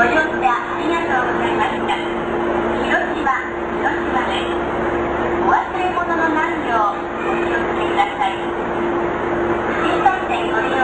ご乗車ありがとうございました。広島です。お忘れ物のないようお気をつけください。新幹線ご利用